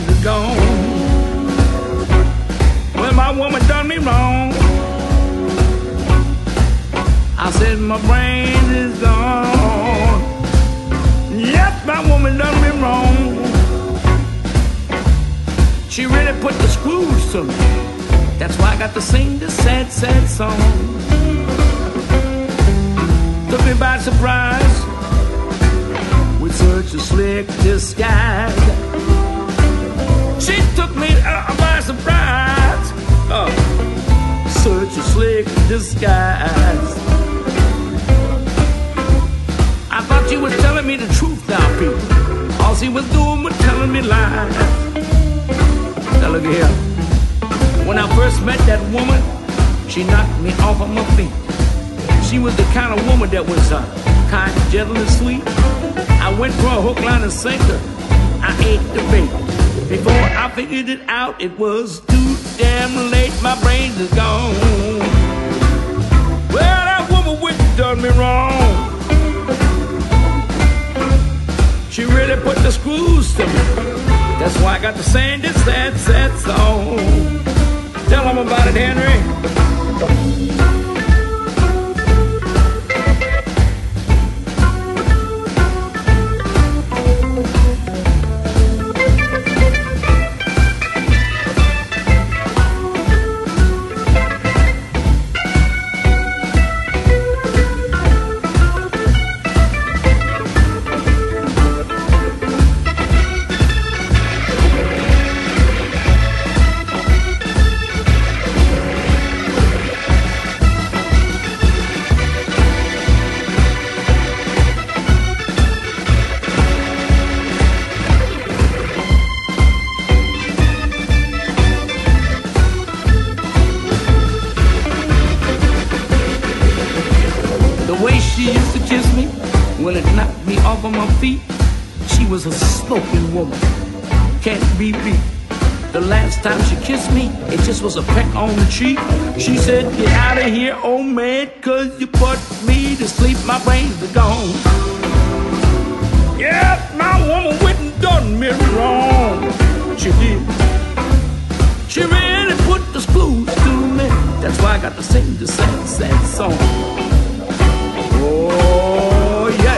brains are gone. Well, my woman done me wrong. I said my brains is gone. Yep, my woman done me wrong. She really put the screws to me. That's why I got to sing this sad, sad song. Took me by surprise with such a slick disguise. She took me by surprise. Such a slick disguise. I thought she was telling me the truth now, people. All she was doing was telling me lies. Now look here. When I first met that woman, she knocked me off of my feet. She was the kind of woman that was kind, gentle, and sweet. I went for a hook, line, and sinker. I ate the bait. Before I figured it out, it was too damn late. My brains is gone. Well, that woman went and done me wrong. She really put the screws to me. That's why I got to sing this sad, sad song. Tell them about it, Henry. She used to kiss me, well, it knocked me off of my feet. She was a smoking woman, can't be beat. The last time she kissed me, it just was a peck on the cheek. She said, get out of here, old man, cause you put me to sleep. My brains are gone. Yeah, my woman went and done me wrong. She did. She really put the screws to me. That's why I got to sing the sad, sad song. Oh, yeah.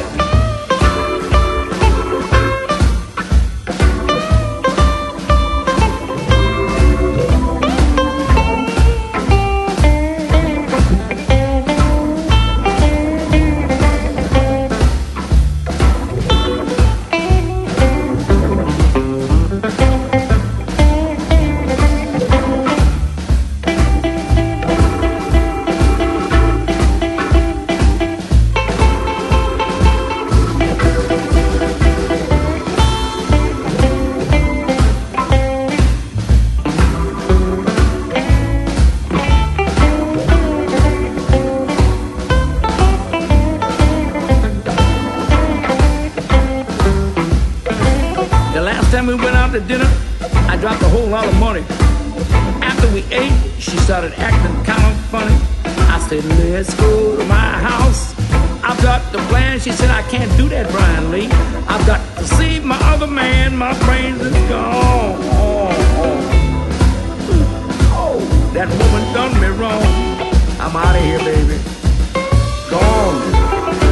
We went out to dinner, I dropped a whole lot of money. After we ate, she started acting kind of funny. I said, let's go to my house. I've got the plan. She said, I can't do that, Brian Lee. I've got to see my other man. My brains is gone. Oh, that woman done me wrong. I'm out of here, baby. Gone.